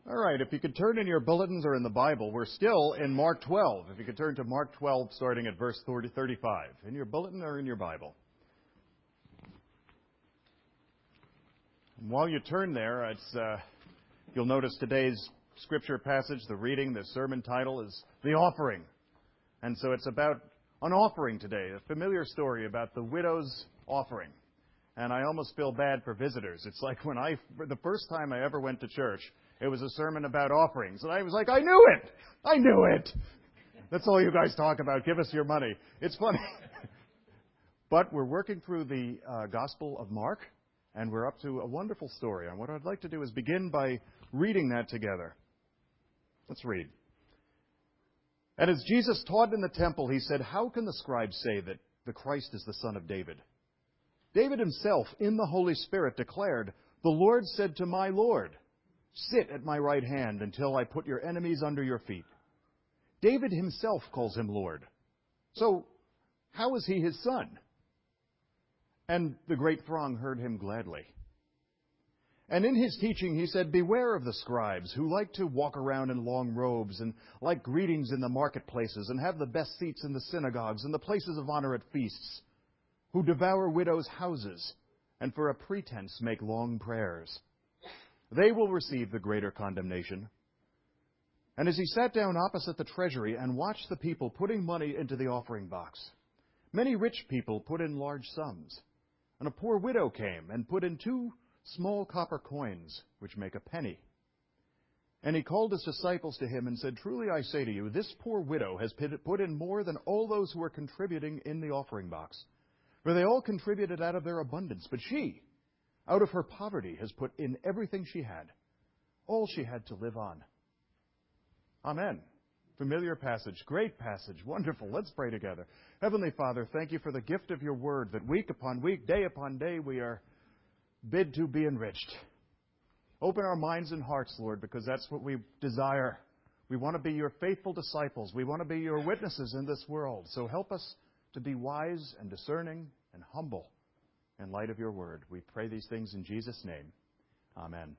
All right, if you could turn in your bulletins or in the Bible, we're still in Mark 12. If you could turn to Mark 12, starting at verse 35, in your bulletin or in your Bible. And while you turn there, you'll notice today's scripture passage, the reading, the sermon title is The Offering. And so it's about an offering today, a familiar story about the widow's offering. And I almost feel bad for visitors. It's like the first time I ever went to church, it was a sermon about offerings. And I was like, I knew it! I knew it! That's all you guys talk about. Give us your money. It's funny. But we're working through the Gospel of Mark, and we're up to a wonderful story. And what I'd like to do is begin by reading that together. Let's read. And as Jesus taught in the temple, he said, "How can the scribes say that the Christ is the son of David? David himself, in the Holy Spirit, declared, 'The Lord said to my Lord, sit at my right hand until I put your enemies under your feet.' David himself calls him Lord. So how is he his son?" And the great throng heard him gladly. And in his teaching he said, "Beware of the scribes who like to walk around in long robes and like greetings in the marketplaces and have the best seats in the synagogues and the places of honor at feasts, who devour widows' houses and for a pretense make long prayers. They will receive the greater condemnation." And as he sat down opposite the treasury and watched the people putting money into the offering box, many rich people put in large sums, and a poor widow came and put in 2 small copper coins, which make a penny. And he called his disciples to him and said, "Truly I say to you, this poor widow has put in more than all those who are contributing in the offering box. For they all contributed out of their abundance, but she, out of her poverty, has put in everything she had, all she had to live on." Amen. Familiar passage, great passage, wonderful. Let's pray together. Heavenly Father, thank you for the gift of your word, that week upon week, day upon day, we are bid to be enriched. Open our minds and hearts, Lord, because that's what we desire. We want to be your faithful disciples. We want to be your witnesses in this world. So help us to be wise and discerning and humble in light of your word. We pray these things in Jesus' name. Amen.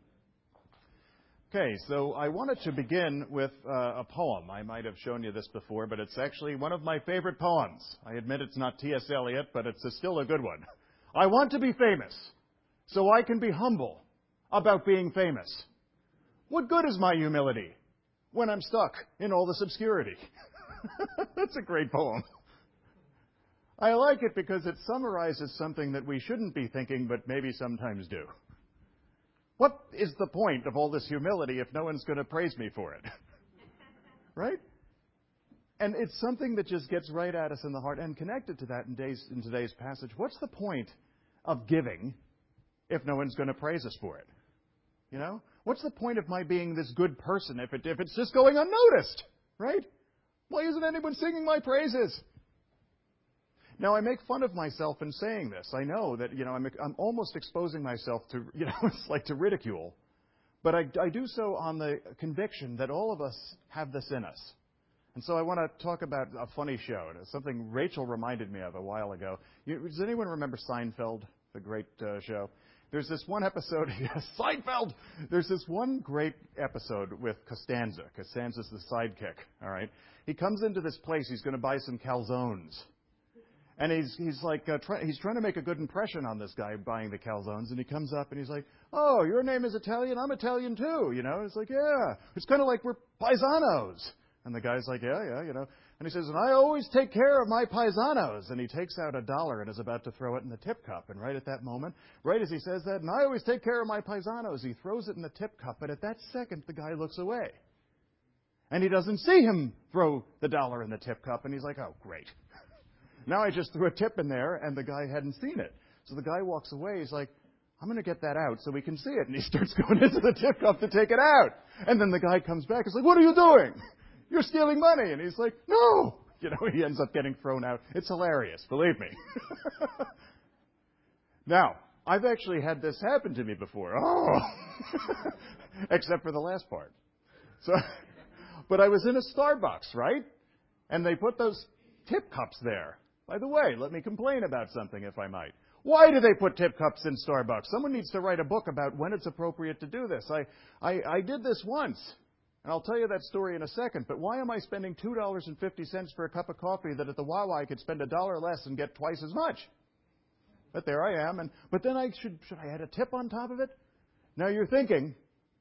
Okay, so I wanted to begin with a poem. I might have shown you this before, but it's actually one of my favorite poems. I admit it's not T.S. Eliot, but it's still a good one. I want to be famous, so I can be humble about being famous. What good is my humility when I'm stuck in all this obscurity? That's a great poem. I like it because it summarizes something that we shouldn't be thinking, but maybe sometimes do. What is the point of all this humility if no one's going to praise me for it? Right? And it's something that just gets right at us in the heart. And connected to that in today's passage, what's the point of giving if no one's going to praise us for it? You know? What's the point of my being this good person if it's just going unnoticed? Right? Why isn't anyone singing my praises? Now, I make fun of myself in saying this. I know that, I'm almost exposing myself to, it's like to ridicule. But I do so on the conviction that all of us have this in us. And so I want to talk about a funny show. It's something Rachel reminded me of a while ago. Does anyone remember Seinfeld, the great show? There's this one episode, yes, Seinfeld! There's this one great episode with Costanza. Costanza's the sidekick, all right? He comes into this place, he's going to buy some calzones. And he's trying to make a good impression on this guy buying the calzones. And he comes up and he's like, "Oh, your name is Italian? I'm Italian too." It's like, "Yeah." It's kind of like we're paisanos. And the guy's like, yeah. And he says, "And I always take care of my paisanos." And he takes out $1 and is about to throw it in the tip cup. And right at that moment, right as he says that, "And I always take care of my paisanos," he throws it in the tip cup. And at that second, the guy looks away. And he doesn't see him throw the $1 in the tip cup. And he's like, "Oh, great. Now I just threw a tip in there, and the guy hadn't seen it." So the guy walks away. He's like, "I'm going to get that out so we can see it." And he starts going into the tip cup to take it out. And then the guy comes back. He's like, "What are you doing? You're stealing money." And he's like, "No." He ends up getting thrown out. It's hilarious, believe me. Now, I've actually had this happen to me before. Oh! Except for the last part. But I was in a Starbucks, right? And they put those tip cups there. By the way, let me complain about something, if I might. Why do they put tip cups in Starbucks? Someone needs to write a book about when it's appropriate to do this. I did this once, and I'll tell you that story in a second, but why am I spending $2.50 for a cup of coffee that at the Wawa I could spend $1 less and get twice as much? But there I am. But then should I add a tip on top of it? Now you're thinking,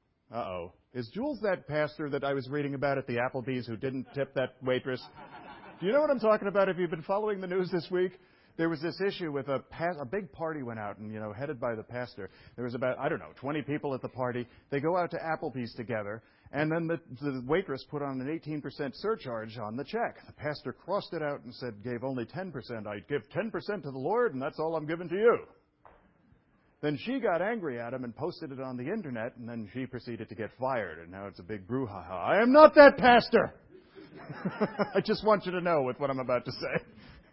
is Jules that pastor that I was reading about at the Applebee's who didn't tip that waitress? Do you know what I'm talking about if you've been following the news this week? There was this issue with a big party went out and, headed by the pastor. There was about, 20 people at the party. They go out to Applebee's together, and then the waitress put on an 18% surcharge on the check. The pastor crossed it out and said, gave only 10%. I give 10% to the Lord, and that's all I'm giving to you. Then she got angry at him and posted it on the internet, and then she proceeded to get fired, and now it's a big brouhaha. I am not that pastor! I just want you to know with what I'm about to say.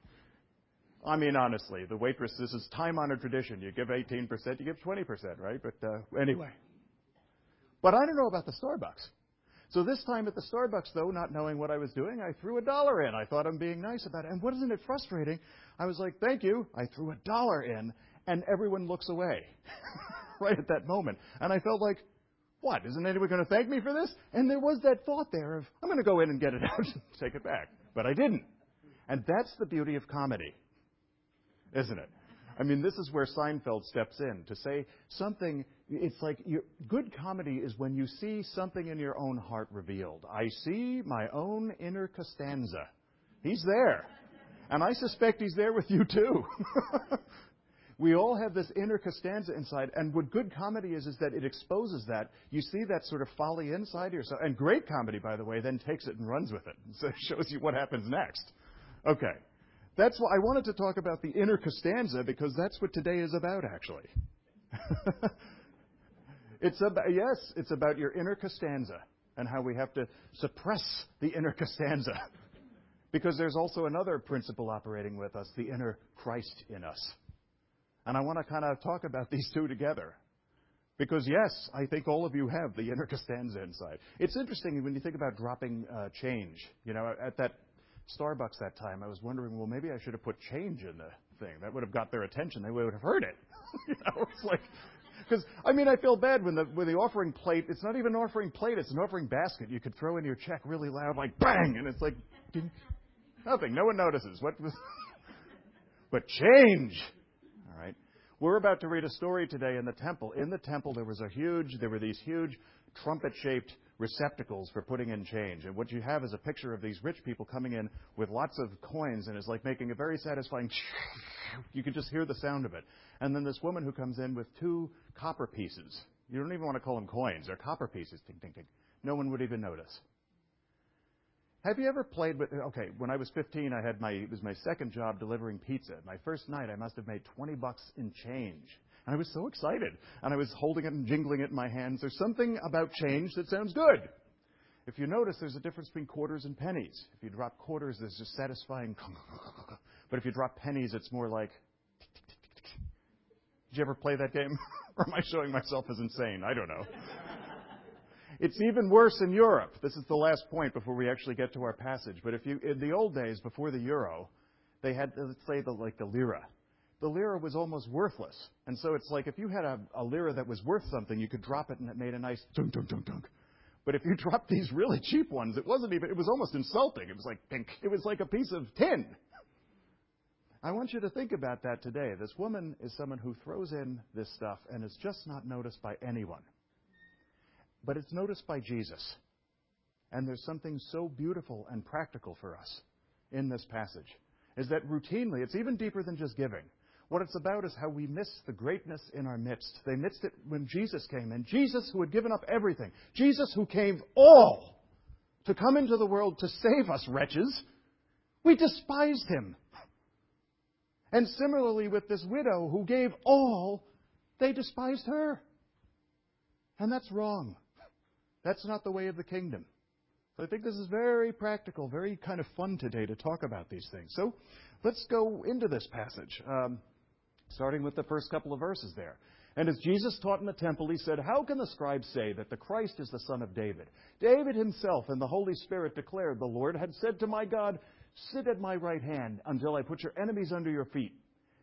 I mean, honestly, the waitress, this is time-honored tradition. You give 18%, you give 20%, right? But anyway. But I don't know about the Starbucks. So this time at the Starbucks, though, not knowing what I was doing, I threw $1 in. I thought I'm being nice about it. And wasn't it frustrating? I was like, thank you. I threw $1 in, and everyone looks away right at that moment. And I felt like, what, isn't anyone going to thank me for this? And there was that thought there of, I'm going to go in and get it out and take it back. But I didn't. And that's the beauty of comedy, isn't it? I mean, this is where Seinfeld steps in to say something. It's like good comedy is when you see something in your own heart revealed. I see my own inner Costanza. He's there. And I suspect he's there with you too. We all have this inner Costanza inside. And what good comedy is that it exposes that. You see that sort of folly inside yourself. And great comedy, by the way, then takes it and runs with it. So it shows you what happens next. Okay. That's why I wanted to talk about the inner Costanza, because that's what today is about, actually. It's about your inner Costanza and how we have to suppress the inner Costanza. Because there's also another principle operating with us, the inner Christ in us. And I want to kind of talk about these two together. Because, yes, I think all of you have the inner Costanza inside. It's interesting when you think about dropping change. At that Starbucks that time, I was wondering, well, maybe I should have put change in the thing. That would have got their attention. They would have heard it. It's like, because, I feel bad when the offering plate, it's not even an offering plate, it's an offering basket. You could throw in your check really loud, like bang, and it's like, nothing. No one notices. But change. All right. We're about to read a story today in the temple. In the temple, there were these huge trumpet-shaped receptacles for putting in change. And what you have is a picture of these rich people coming in with lots of coins, and it's like making a very satisfying you can just hear the sound of it. And then this woman who comes in with 2 copper pieces. You don't even want to call them coins. They're copper pieces. Ding, ding, ding. No one would even notice. Have you ever played with... Okay, when I was 15, it was my second job delivering pizza. My first night, I must have made $20 in change. And I was so excited. And I was holding it and jingling it in my hands. There's something about change that sounds good. If you notice, there's a difference between quarters and pennies. If you drop quarters, there's just satisfying... But if you drop pennies, it's more like... Did you ever play that game? Or am I showing myself as insane? I don't know. It's even worse in Europe. This is the last point before we actually get to our passage. But in the old days, before the euro, they had, let's say, the lira. The lira was almost worthless. And so it's like if you had a lira that was worth something, you could drop it and it made a nice dunk, dunk, dunk, dunk. But if you dropped these really cheap ones, it was almost insulting. It was like pink. It was like a piece of tin. I want you to think about that today. This woman is someone who throws in this stuff and is just not noticed by anyone. But it's noticed by Jesus. And there's something so beautiful and practical for us in this passage, is that routinely, it's even deeper than just giving. What it's about is how we miss the greatness in our midst. They missed it when Jesus came in. Jesus, who had given up everything. Jesus, who gave all to come into the world to save us, wretches. We despised him. And similarly with this widow who gave all, they despised her. And that's wrong. That's not the way of the kingdom. So I think this is very practical, very kind of fun today to talk about these things. So let's go into this passage, starting with the first couple of verses there. And as Jesus taught in the temple, he said, "How can the scribes say that the Christ is the son of David? David himself and the Holy Spirit declared, the Lord had said to my God, sit at my right hand until I put your enemies under your feet.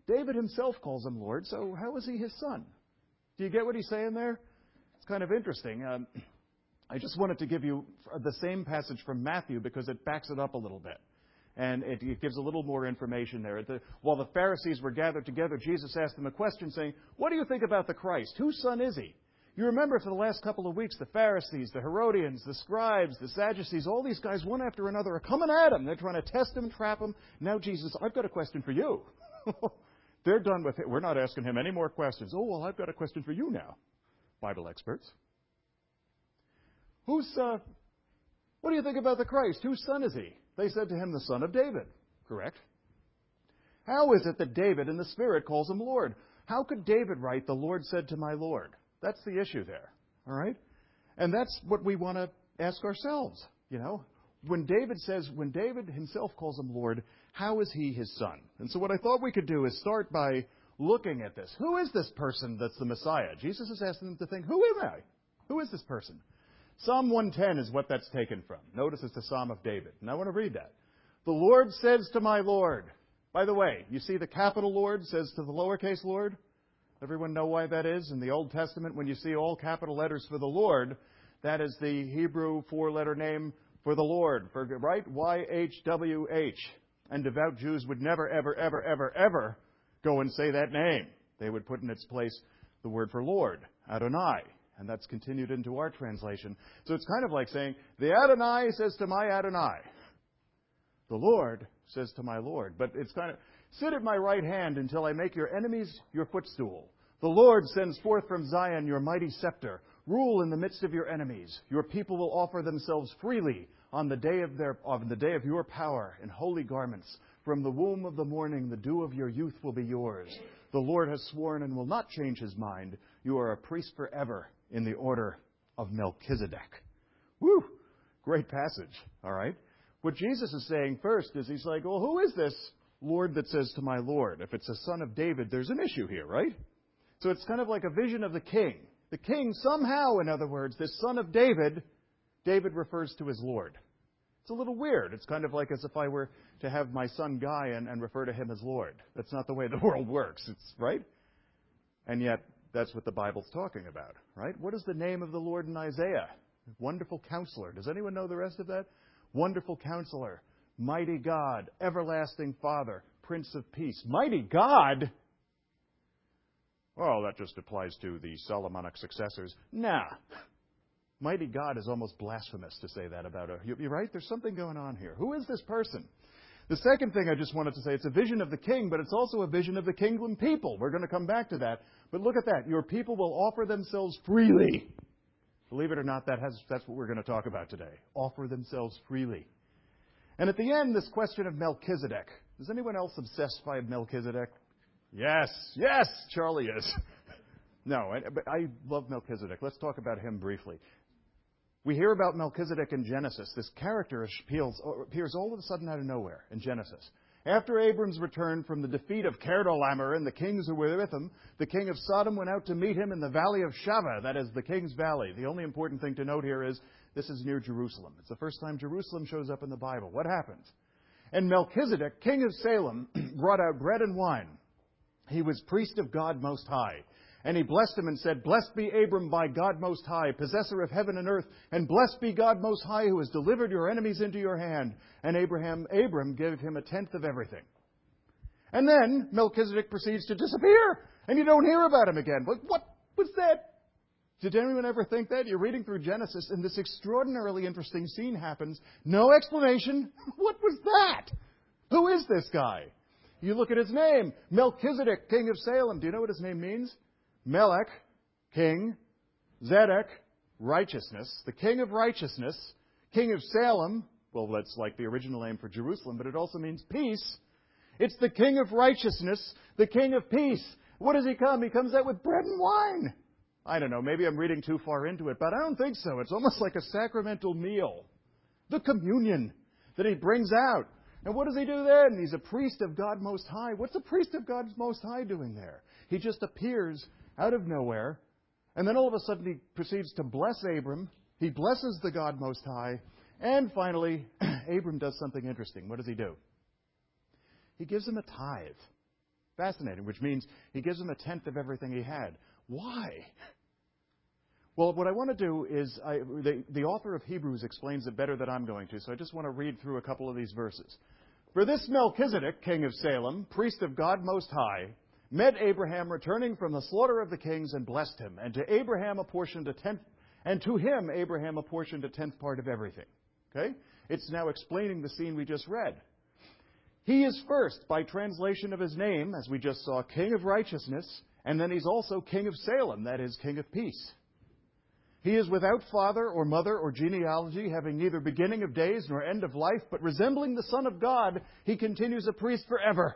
David himself calls him Lord, so how is he his son? Do you get what he's saying there? It's kind of interesting. I just wanted to give you the same passage from Matthew because it backs it up a little bit. And it gives a little more information there. While the Pharisees were gathered together, Jesus asked them a question saying, what do you think about the Christ? Whose son is he? You remember for the last couple of weeks, the Pharisees, the Herodians, the scribes, the Sadducees, all these guys, one after another, are coming at him. They're trying to test him, trap him. Now Jesus, I've got a question for you. They're done with it. We're not asking him any more questions. Oh, well, I've got a question for you now, Bible experts. What do you think about the Christ? Whose son is he? They said to him, the son of David. Correct. How is it that David in the Spirit calls him Lord? How could David write, the Lord said to my Lord? That's the issue there. All right? And that's what we want to ask ourselves. You know, when David himself calls him Lord, how is he his son? And so what I thought we could do is start by looking at this. Who is this person that's the Messiah? Jesus is asking them to think, who am I? Who is this person? Psalm 110 is what that's taken from. Notice it's the Psalm of David. And I want to read that. The Lord says to my Lord. By the way, you see the capital Lord says to the lowercase Lord? Everyone know why that is? In the Old Testament, when you see all capital letters for the Lord, that is the Hebrew four-letter name for the Lord, right? Y-H-W-H. And devout Jews would never, ever, ever, ever, ever go and say that name. They would put in its place the word for Lord, Adonai. And that's continued into our translation. So it's kind of like saying, the Adonai says to my Adonai. The Lord says to my Lord. But it's kind of, sit at my right hand until I make your enemies your footstool. The Lord sends forth from Zion your mighty scepter. Rule in the midst of your enemies. Your people will offer themselves freely on the day of your power in holy garments. From the womb of the morning, the dew of your youth will be yours. The Lord has sworn and will not change his mind. You are a priest forever in the order of Melchizedek. Woo! Great passage, all right? What Jesus is saying first is he's like, well, who is this Lord that says to my Lord? If it's a son of David, there's an issue here, right? So it's kind of like a vision of the king. The king somehow, in other words, this son of David, David refers to as Lord. It's a little weird. It's kind of like as if I were to have my son Guy and refer to him as Lord. That's not the way the world works, right? And yet, that's what the Bible's talking about, right? What is the name of the Lord in Isaiah? Wonderful Counselor. Does anyone know the rest of that? Wonderful Counselor, Mighty God, Everlasting Father, Prince of Peace. Mighty God? Well, that just applies to the Solomonic successors. Nah. Mighty God is almost blasphemous to say that about her. You're right? There's something going on here. Who is this person? The second thing I just wanted to say, it's a vision of the king, but it's also a vision of the kingdom people. We're going to come back to that. But look at that. Your people will offer themselves freely. Believe it or not, that's what we're going to talk about today. Offer themselves freely. And at the end, this question of Melchizedek. Is anyone else obsessed by Melchizedek? Yes, Charlie is. No, but I love Melchizedek. Let's talk about him briefly. We hear about Melchizedek in Genesis. This character appears all of a sudden out of nowhere in Genesis. After Abram's return from the defeat of Chedorlaomer and the kings who were with him, the king of Sodom went out to meet him in the valley of Shaveh, that is the king's valley. The only important thing to note here is this is near Jerusalem. It's the first time Jerusalem shows up in the Bible. What happens? And Melchizedek, king of Salem, brought out bread and wine. He was priest of God Most High. And he blessed him and said, Blessed be Abram by God Most High, possessor of heaven and earth, and blessed be God Most High, who has delivered your enemies into your hand. And Abram gave him a tenth of everything. And then Melchizedek proceeds to disappear, and you don't hear about him again. But what was that? Did anyone ever think that? You're reading through Genesis, and this extraordinarily interesting scene happens. No explanation. What was that? Who is this guy? You look at his name, Melchizedek, king of Salem. Do you know what his name means? Melech, king, Zedek, righteousness, the king of righteousness, king of Salem. Well, that's like the original name for Jerusalem, but it also means peace. It's the king of righteousness, the king of peace. What does he come? He comes out with bread and wine. I don't know, maybe I'm reading too far into it, but I don't think so. It's almost like a sacramental meal. The communion that he brings out. And what does he do then? He's a priest of God Most High. What's a priest of God Most High doing there? He just appears out of nowhere, and then all of a sudden he proceeds to bless Abram. He blesses the God Most High, and finally, Abram does something interesting. What does he do? He gives him a tithe. Fascinating, which means he gives him a tenth of everything he had. Why? Well, what I want to do is, the author of Hebrews explains it better than I'm going to, so I just want to read through a couple of these verses. For this Melchizedek, king of Salem, priest of God Most High, met Abraham returning from the slaughter of the kings and blessed him, and to him Abraham apportioned a tenth part of everything. Okay? It's now explaining the scene we just read. He is first, by translation of his name, as we just saw, King of Righteousness, and then he's also King of Salem, that is, King of Peace. He is without father or mother or genealogy, having neither beginning of days nor end of life, but resembling the Son of God, he continues a priest forever.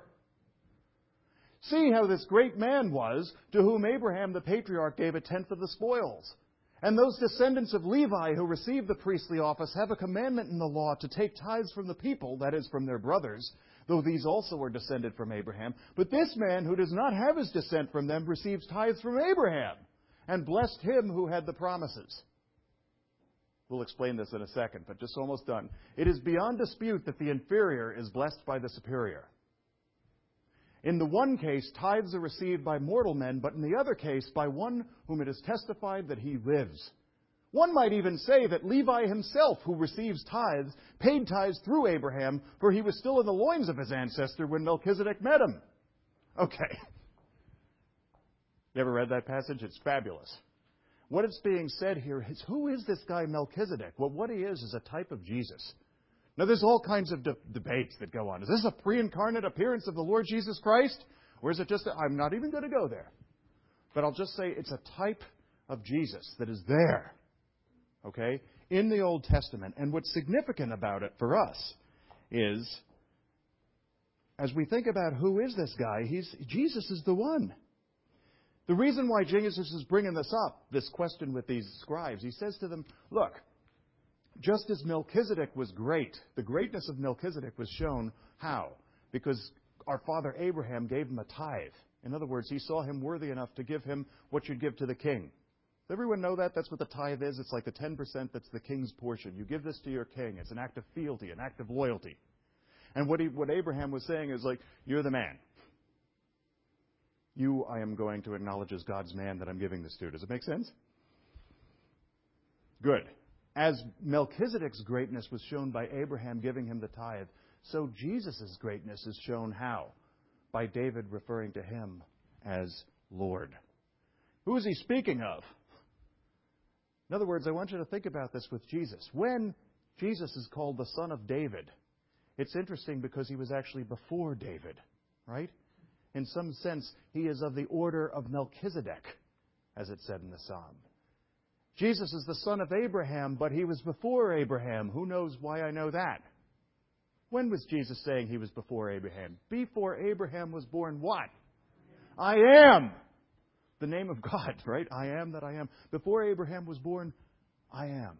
See how this great man was, to whom Abraham the patriarch gave a tenth of the spoils. And those descendants of Levi who receive the priestly office have a commandment in the law to take tithes from the people, that is, from their brothers, though these also are descended from Abraham. But this man who does not have his descent from them receives tithes from Abraham, and blessed him who had the promises. We'll explain this in a second, but just almost done. It is beyond dispute that the inferior is blessed by the superior. In the one case, tithes are received by mortal men, but in the other case, by one whom it is testified that he lives. One might even say that Levi himself, who receives tithes, paid tithes through Abraham, for he was still in the loins of his ancestor when Melchizedek met him. Okay. You ever read that passage? It's fabulous. What is being said here is, who is this guy Melchizedek? Well, what he is a type of Jesus. Now, there's all kinds of debates that go on. Is this a pre-incarnate appearance of the Lord Jesus Christ? Or is it just I'm not even going to go there. But I'll just say it's a type of Jesus that is there, okay, in the Old Testament. And what's significant about it for us is, as we think about who is this guy, Jesus is the one. The reason why Jesus is bringing this up, this question with these scribes, he says to them, look, just as Melchizedek was great, the greatness of Melchizedek was shown how? Because our father Abraham gave him a tithe. In other words, he saw him worthy enough to give him what you'd give to the king. Does everyone know that? That's what the tithe is. It's like the 10% that's the king's portion. You give this to your king. It's an act of fealty, an act of loyalty. And what Abraham was saying is like, you're the man. You, I am going to acknowledge as God's man that I'm giving this to. Does it make sense? Good. As Melchizedek's greatness was shown by Abraham giving him the tithe, so Jesus' greatness is shown how? By David referring to him as Lord. Who is he speaking of? In other words, I want you to think about this with Jesus. When Jesus is called the Son of David, it's interesting because he was actually before David, right? In some sense, he is of the order of Melchizedek, as it said in the Psalm. Jesus is the son of Abraham, but he was before Abraham. Who knows why I know that? When was Jesus saying he was before Abraham? Before Abraham was born what? I am. The name of God, right? I am that I am. Before Abraham was born, I am.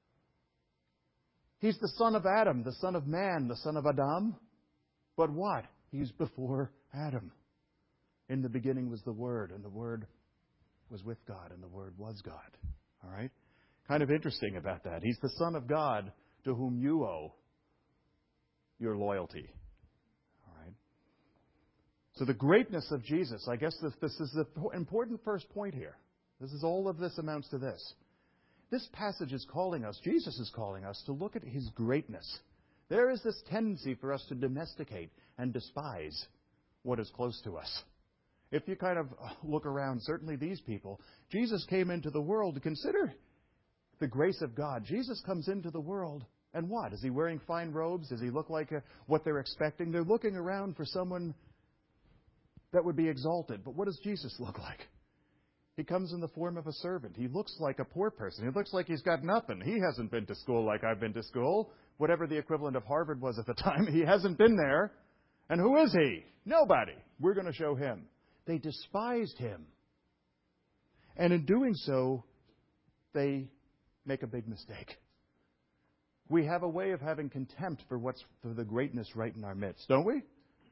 He's the son of Adam, the son of man, the son of Adam. But what? He's before Adam. In the beginning was the Word, and the Word was with God, and the Word was God. All right? Kind of interesting about that. He's the Son of God to whom you owe your loyalty. All right? So the greatness of Jesus, I guess this is the important first point here. All of this amounts to this. This passage is calling us, Jesus is calling us, to look at His greatness. There is this tendency for us to domesticate and despise what is close to us. If you kind of look around, certainly these people, Jesus came into the world to consider the grace of God. Jesus comes into the world, and what? Is he wearing fine robes? Does he look like what they're expecting? They're looking around for someone that would be exalted. But what does Jesus look like? He comes in the form of a servant. He looks like a poor person. He looks like he's got nothing. He hasn't been to school like I've been to school. Whatever the equivalent of Harvard was at the time, he hasn't been there. And who is he? Nobody. We're going to show him. They despised him. And in doing so, they make a big mistake. We have a way of having contempt for the greatness right in our midst, don't we?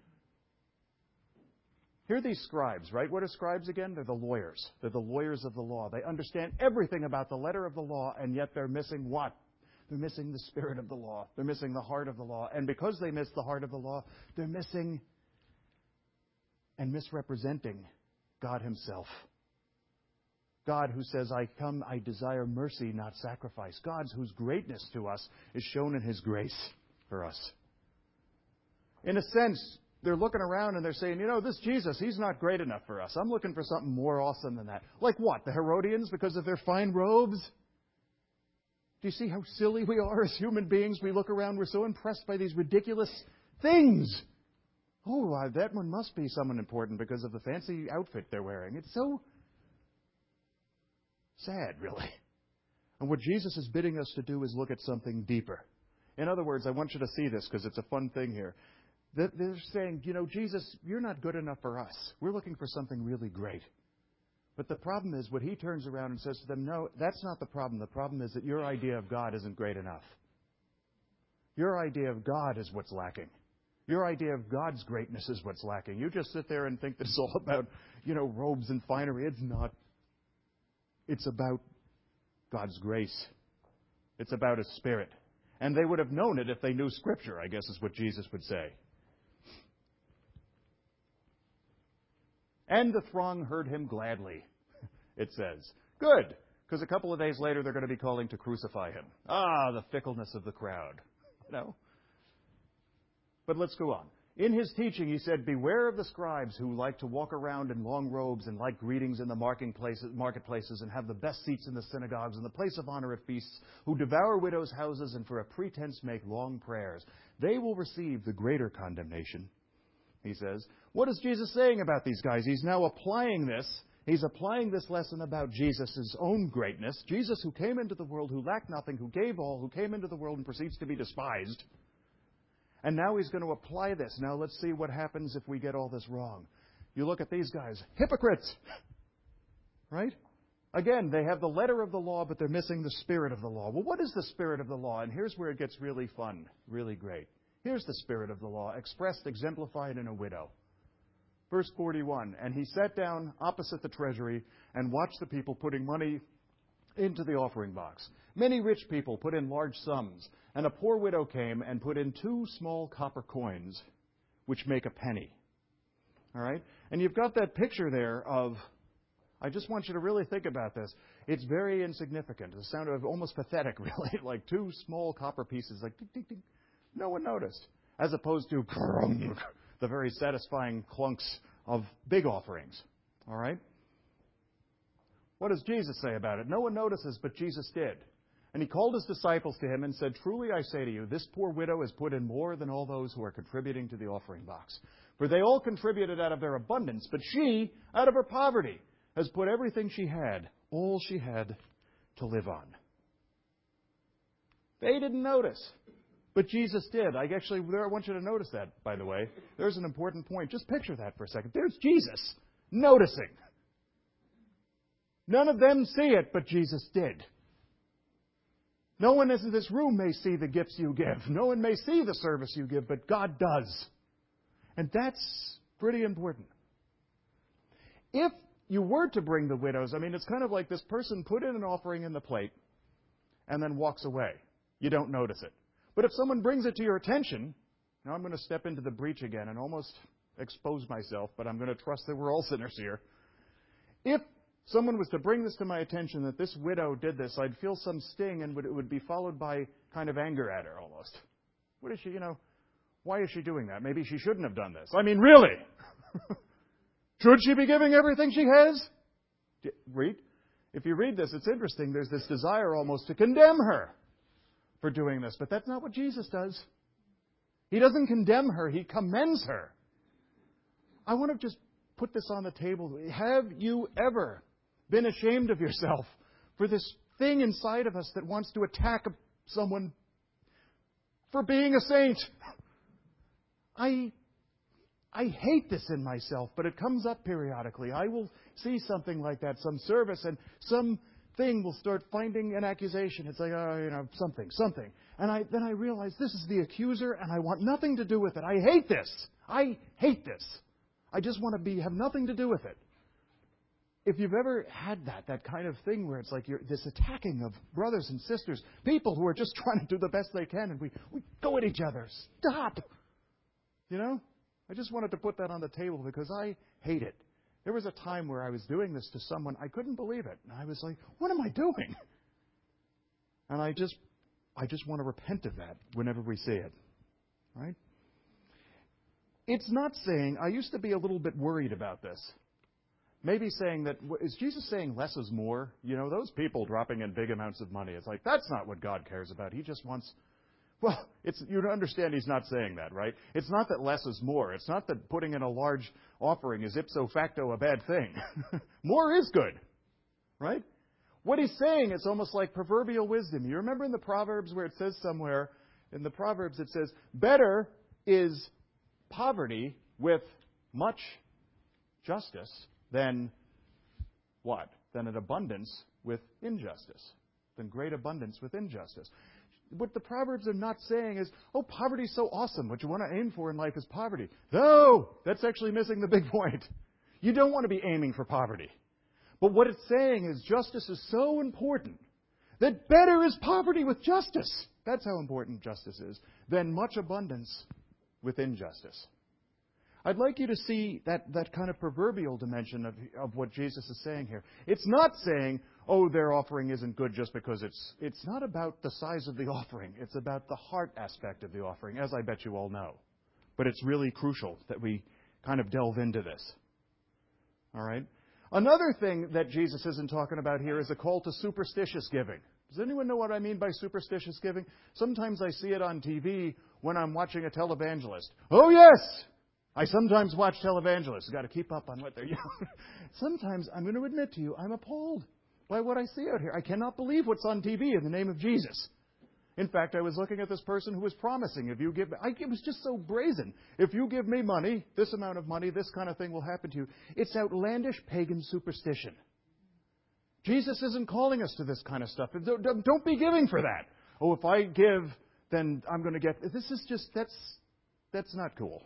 Here are these scribes, right? What are scribes again? They're the lawyers. They're the lawyers of the law. They understand everything about the letter of the law, and yet they're missing what? They're missing the spirit of the law. They're missing the heart of the law. And because they miss the heart of the law, they're missing and misrepresenting God himself. God who says, I come, I desire mercy, not sacrifice. God whose greatness to us is shown in his grace for us. In a sense, they're looking around and they're saying, this Jesus, he's not great enough for us. I'm looking for something more awesome than that. Like what? The Herodians because of their fine robes? Do you see how silly we are as human beings? We look around, we're so impressed by these ridiculous things. Oh, that one must be someone important because of the fancy outfit they're wearing. It's so sad, really. And what Jesus is bidding us to do is look at something deeper. In other words, I want you to see this because it's a fun thing here. They're saying, Jesus, you're not good enough for us. We're looking for something really great. But the problem is when he turns around and says to them, no, that's not the problem. The problem is that your idea of God isn't great enough. Your idea of God is what's lacking. Your idea of God's greatness is what's lacking. You just sit there and think that it's all about, robes and finery. It's not. It's about God's grace. It's about His Spirit. And they would have known it if they knew Scripture, I guess is what Jesus would say. And the throng heard him gladly, it says. Good, because a couple of days later they're going to be calling to crucify him. Ah, the fickleness of the crowd. But let's go on. In his teaching, he said, beware of the scribes who like to walk around in long robes and like greetings in the marketplaces and have the best seats in the synagogues and the place of honor at feasts, who devour widows' houses and for a pretense make long prayers. They will receive the greater condemnation, he says. What is Jesus saying about these guys? He's now applying this. He's applying this lesson about Jesus' own greatness. Jesus who came into the world, who lacked nothing, who gave all, who came into the world and proceeds to be despised. And now he's going to apply this. Now let's see what happens if we get all this wrong. You look at these guys. Hypocrites! Right? Again, they have the letter of the law, but they're missing the spirit of the law. Well, what is the spirit of the law? And here's where it gets really fun, really great. Here's the spirit of the law, expressed, exemplified in a widow. Verse 41, and he sat down opposite the treasury and watched the people putting money into the offering box. Many rich people put in large sums, and a poor widow came and put in 2 small copper coins, which make a penny. All right? And you've got that picture there of, I just want you to really think about this. It's very insignificant. It sounded almost pathetic, really, like 2 small copper pieces, like ding, ding, ding. No one noticed, as opposed to the very satisfying clunks of big offerings. All right? What does Jesus say about it? No one notices, but Jesus did. And he called his disciples to him and said, truly I say to you, this poor widow has put in more than all those who are contributing to the offering box. For they all contributed out of their abundance, but she, out of her poverty, has put everything she had, all she had, to live on. They didn't notice, but Jesus did. I want you to notice that, by the way. There's an important point. Just picture that for a second. There's Jesus noticing. None of them see it, but Jesus did. No one in this room may see the gifts you give. No one may see the service you give, but God does. And that's pretty important. If you were to bring the widows, it's kind of like this person put in an offering in the plate and then walks away. You don't notice it. But if someone brings it to your attention, now I'm going to step into the breach again and almost expose myself, but I'm going to trust that we're all sinners here. If someone was to bring this to my attention, that this widow did this, I'd feel some sting and it would be followed by kind of anger at her almost. What is she, why is she doing that? Maybe she shouldn't have done this. Really? Should she be giving everything she has? Read. If you read this, it's interesting. There's this desire almost to condemn her for doing this. But that's not what Jesus does. He doesn't condemn her. He commends her. I want to just put this on the table. Have you ever been ashamed of yourself for this thing inside of us that wants to attack someone for being a saint? I hate this in myself, but it comes up periodically. I will see something like that, some service, and something will start finding an accusation. It's like, something. And then I realize this is the accuser, and I want nothing to do with it. I hate this. I just want to have nothing to do with it. If you've ever had that kind of thing where it's like this attacking of brothers and sisters, people who are just trying to do the best they can, and we go at each other. Stop! I just wanted to put that on the table because I hate it. There was a time where I was doing this to someone. I couldn't believe it. And I was like, what am I doing? And I just want to repent of that whenever we see it. Right? It's not saying, I used to be a little bit worried about this. Maybe saying that, is Jesus saying less is more? You know, those people dropping in big amounts of money, it's like, that's not what God cares about. He just wants, well, you understand he's not saying that, right? It's not that less is more. It's not that putting in a large offering is ipso facto a bad thing. More is good, right? What he's saying, it's almost like proverbial wisdom. You remember in the Proverbs where it says somewhere, in the Proverbs it says, better is poverty with much justice than what? Than an abundance with injustice. Than great abundance with injustice. What the Proverbs are not saying is, oh, poverty's so awesome. What you want to aim for in life is poverty. No! That's actually missing the big point. You don't want to be aiming for poverty. But what it's saying is justice is so important that better is poverty with justice. That's how important justice is. Than much abundance with injustice. I'd like you to see that kind of proverbial dimension of what Jesus is saying here. It's not saying, oh, their offering isn't good just because it's not about the size of the offering. It's about the heart aspect of the offering, as I bet you all know. But it's really crucial that we kind of delve into this. All right? Another thing that Jesus isn't talking about here is a call to superstitious giving. Does anyone know what I mean by superstitious giving? Sometimes I see it on TV when I'm watching a televangelist. Oh, yes! I sometimes watch televangelists. You've got to keep up on what they're doing. Sometimes, I'm going to admit to you, I'm appalled by what I see out here. I cannot believe what's on TV in the name of Jesus. In fact, I was looking at this person who was promising, if you give... it was just so brazen. If you give me money, this amount of money, this kind of thing will happen to you. It's outlandish pagan superstition. Jesus isn't calling us to this kind of stuff. Don't be giving for that. Oh, if I give, then I'm going to get... This is just... That's not cool.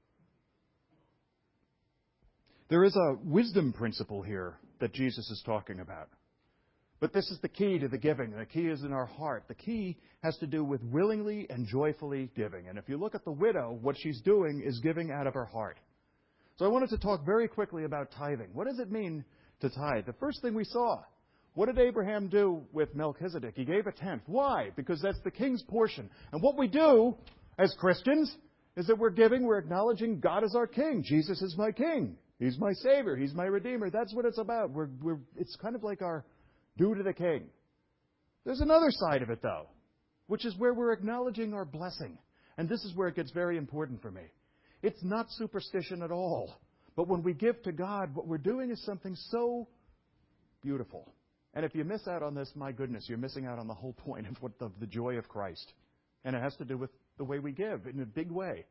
There is a wisdom principle here that Jesus is talking about. But this is the key to the giving. The key is in our heart. The key has to do with willingly and joyfully giving. And if you look at the widow, what she's doing is giving out of her heart. So I wanted to talk very quickly about tithing. What does it mean to tithe? The first thing we saw, what did Abraham do with Melchizedek? He gave a tenth. Why? Because that's the king's portion. And what we do as Christians is that we're acknowledging God as our king. Jesus is my king. He's my Savior. He's my Redeemer. That's what it's about. It's kind of like our due to the King. There's another side of it, though, which is where we're acknowledging our blessing. And this is where it gets very important for me. It's not superstition at all. But when we give to God, what we're doing is something so beautiful. And if you miss out on this, my goodness, you're missing out on the whole point of the joy of Christ. And it has to do with the way we give in a big way.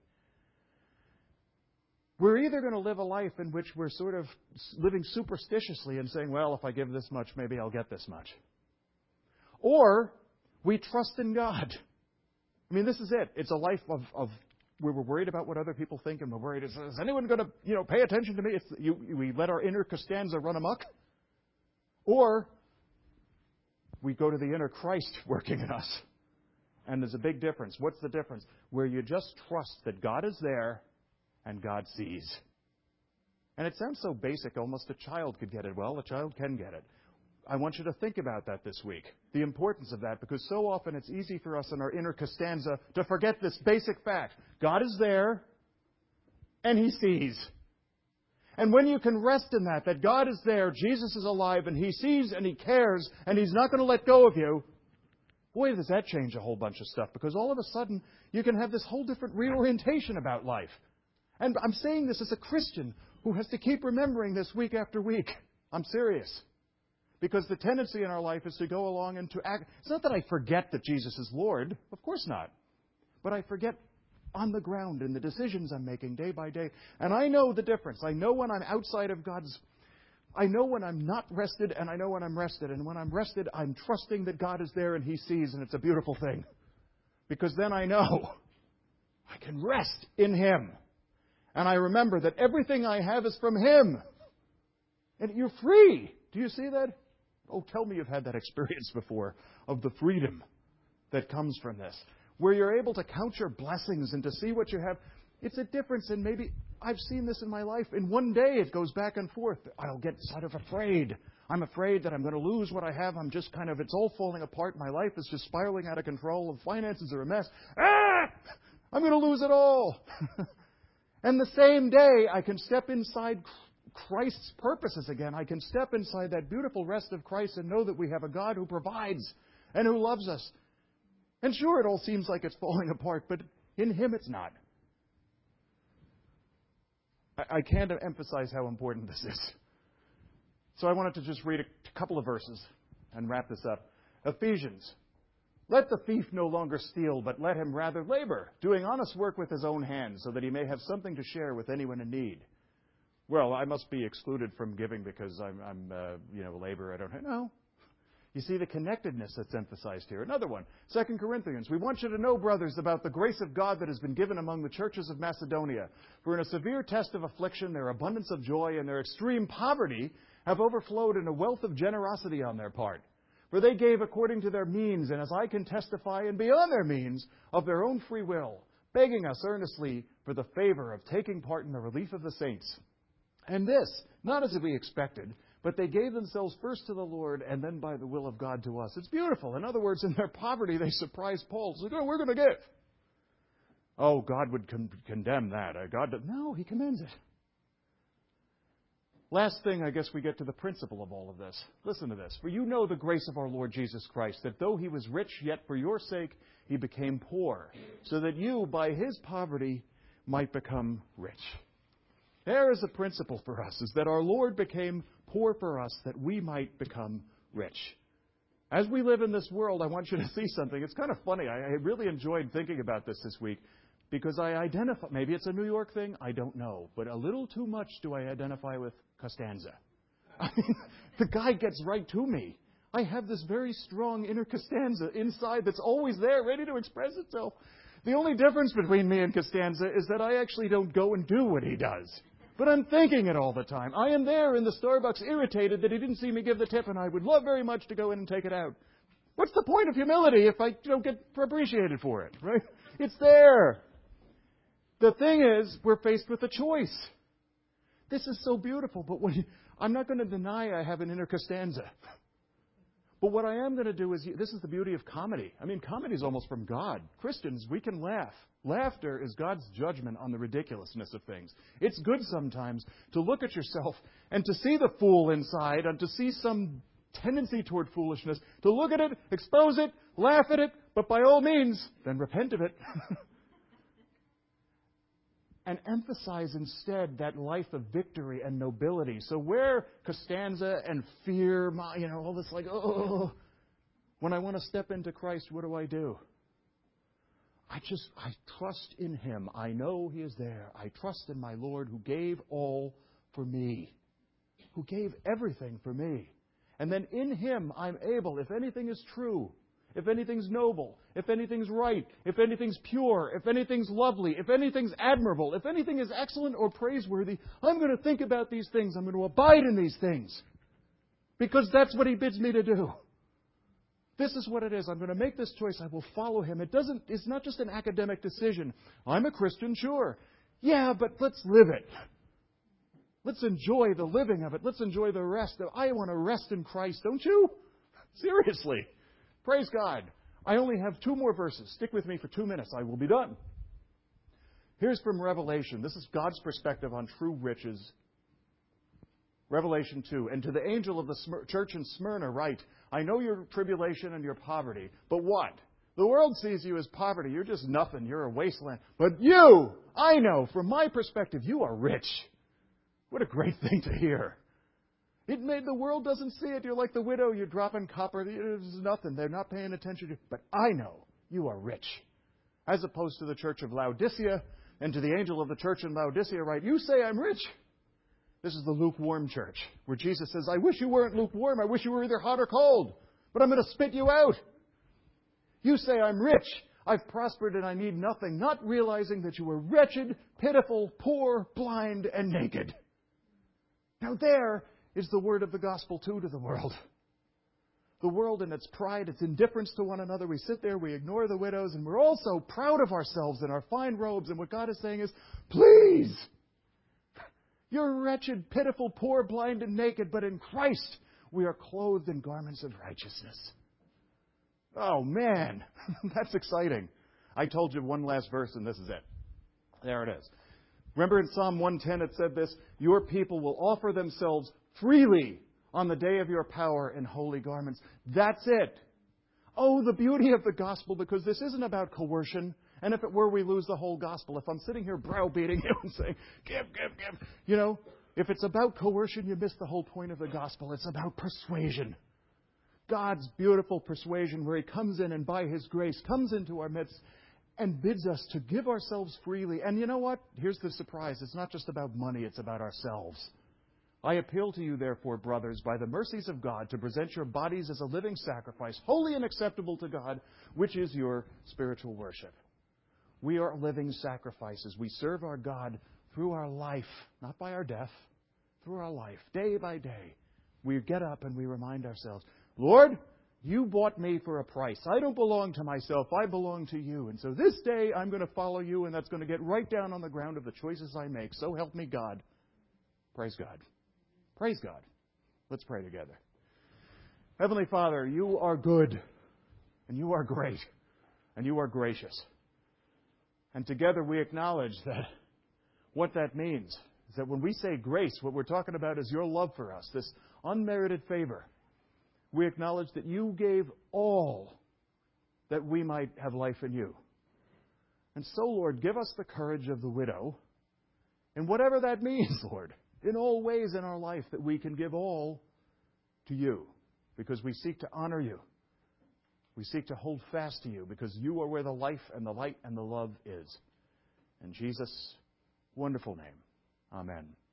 We're either going to live a life in which we're sort of living superstitiously and saying, well, if I give this much, maybe I'll get this much. Or we trust in God. I mean, this is it. It's a life of where we're worried about what other people think, and we're worried, is anyone going to pay attention to me? We let our inner Costanza run amok. Or we go to the inner Christ working in us. And there's a big difference. What's the difference? Where you just trust that God is there and God sees. And it sounds so basic, almost a child could get it. Well, a child can get it. I want you to think about that this week, the importance of that, because so often it's easy for us in our inner Costanza to forget this basic fact. God is there, and He sees. And when you can rest in that God is there, Jesus is alive, and He sees, and He cares, and He's not going to let go of you, boy, does that change a whole bunch of stuff, because all of a sudden you can have this whole different reorientation about life. And I'm saying this as a Christian who has to keep remembering this week after week. I'm serious. Because the tendency in our life is to go along and to act. It's not that I forget that Jesus is Lord. Of course not. But I forget on the ground in the decisions I'm making day by day. And I know the difference. I know when I'm outside of God's... I know when I'm not rested, and I know when I'm rested. And when I'm rested, I'm trusting that God is there and He sees, and it's a beautiful thing. Because then I know I can rest in Him. And I remember that everything I have is from Him. And you're free. Do you see that? Oh, tell me you've had that experience before of the freedom that comes from this. Where you're able to count your blessings and to see what you have. It's a difference, and maybe I've seen this in my life. In one day, it goes back and forth. I'll get sort of afraid. I'm afraid that I'm going to lose what I have. I'm just kind of, it's all falling apart. My life is just spiraling out of control. The finances are a mess. I'm going to lose it all. And the same day, I can step inside Christ's purposes again. I can step inside that beautiful rest of Christ and know that we have a God who provides and who loves us. And sure, it all seems like it's falling apart, but in Him it's not. I can't emphasize how important this is. So I wanted to just read a couple of verses and wrap this up. Ephesians. Let the thief no longer steal, but let him rather labor, doing honest work with his own hands, so that he may have something to share with anyone in need. Well, I must be excluded from giving because I'm labor. I don't. No. You see the connectedness that's emphasized here. Another one, 2 Corinthians. We want you to know, brothers, about the grace of God that has been given among the churches of Macedonia. For in a severe test of affliction, their abundance of joy and their extreme poverty have overflowed in a wealth of generosity on their part. For they gave according to their means, and as I can testify, and beyond their means, of their own free will, begging us earnestly for the favor of taking part in the relief of the saints. And this, not as we expected, but they gave themselves first to the Lord, and then by the will of God to us. It's beautiful. In other words, in their poverty, they surprised Paul. So, we're going to give. Oh, God would condemn that. No, He commends it. Last thing, I guess we get to the principle of all of this. Listen to this. For you know the grace of our Lord Jesus Christ, that though He was rich, yet for your sake He became poor, so that you, by His poverty, might become rich. There is a principle for us, is that our Lord became poor for us, that we might become rich. As we live in this world, I want you to see something. It's kind of funny. I really enjoyed thinking about this week. Because I identify, maybe it's a New York thing, I don't know. But a little too much do I identify with Costanza. I mean, the guy gets right to me. I have this very strong inner Costanza inside that's always there, ready to express itself. The only difference between me and Costanza is that I actually don't go and do what he does. But I'm thinking it all the time. I am there in the Starbucks irritated that he didn't see me give the tip, and I would love very much to go in and take it out. What's the point of humility if I don't get appreciated for it, right? It's there. The thing is, we're faced with a choice. This is so beautiful, but I'm not going to deny I have an inner Costanza. But what I am going to do is, this is the beauty of comedy. I mean, comedy is almost from God. Christians, we can laugh. Laughter is God's judgment on the ridiculousness of things. It's good sometimes to look at yourself and to see the fool inside and to see some tendency toward foolishness, to look at it, expose it, laugh at it, but by all means, then repent of it. And emphasize instead that life of victory and nobility. So where Costanza and fear, all this when I want to step into Christ, what do? I trust in Him. I know He is there. I trust in my Lord who gave all for me, who gave everything for me. And then in Him I'm able, if anything is true, if anything's noble, if anything's right, if anything's pure, if anything's lovely, if anything's admirable, if anything is excellent or praiseworthy, I'm going to think about these things. I'm going to abide in these things. Because that's what He bids me to do. This is what it is. I'm going to make this choice. I will follow Him. It's not just an academic decision. I'm a Christian, sure. Yeah, but let's live it. Let's enjoy the living of it. Let's enjoy the rest. I want to rest in Christ, don't you? Seriously. Praise God. I only have 2 more verses. Stick with me for 2 minutes. I will be done. Here's from Revelation. This is God's perspective on true riches. Revelation 2. And to the angel of the church in Smyrna write, I know your tribulation and your poverty. But what? The world sees you as poverty. You're just nothing. You're a wasteland. But you, I know, from my perspective, you are rich. What a great thing to hear. The world doesn't see it. You're like the widow. You're dropping copper. It's nothing. They're not paying attention to you. But I know you are rich. As opposed to the church of Laodicea and to the angel of the church in Laodicea, right? You say I'm rich. This is the lukewarm church where Jesus says, I wish you weren't lukewarm. I wish you were either hot or cold. But I'm going to spit you out. You say I'm rich. I've prospered and I need nothing. Not realizing that you are wretched, pitiful, poor, blind, and naked. Now there is the word of the gospel too to the world. the world in its pride, its indifference to one another. We sit there, we ignore the widows, and we're all so proud of ourselves in our fine robes. And what God is saying is, please, you're wretched, pitiful, poor, blind, and naked, but in Christ we are clothed in garments of righteousness. Oh, man, that's exciting. I told you one last verse, and this is it. There it is. Remember in Psalm 110 it said this, your people will offer themselves freely on the day of your power in holy garments. That's it. Oh, the beauty of the gospel, because this isn't about coercion. And if it were, we lose the whole gospel. If I'm sitting here browbeating you and saying, give. You know, if it's about coercion, you miss the whole point of the gospel. It's about persuasion. God's beautiful persuasion where He comes in and by His grace comes into our midst and bids us to give ourselves freely. And you know what? Here's the surprise. It's not just about money. It's about ourselves. I appeal to you, therefore, brothers, by the mercies of God, to present your bodies as a living sacrifice, holy and acceptable to God, which is your spiritual worship. We are living sacrifices. We serve our God through our life, not by our death, through our life, day by day. We get up and we remind ourselves, Lord, you bought me for a price. I don't belong to myself. I belong to you. And so this day I'm going to follow you, and that's going to get right down on the ground of the choices I make. So help me God. Praise God. Praise God. Let's pray together. Heavenly Father, you are good, and you are great, and you are gracious. And together we acknowledge that what that means is that when we say grace, what we're talking about is your love for us, this unmerited favor. We acknowledge that you gave all that we might have life in you. And so, Lord, give us the courage of the widow, and whatever that means, Lord, in all ways in our life, that we can give all to you, because we seek to honor you. We seek to hold fast to you, because you are where the life and the light and the love is. In Jesus' wonderful name, amen.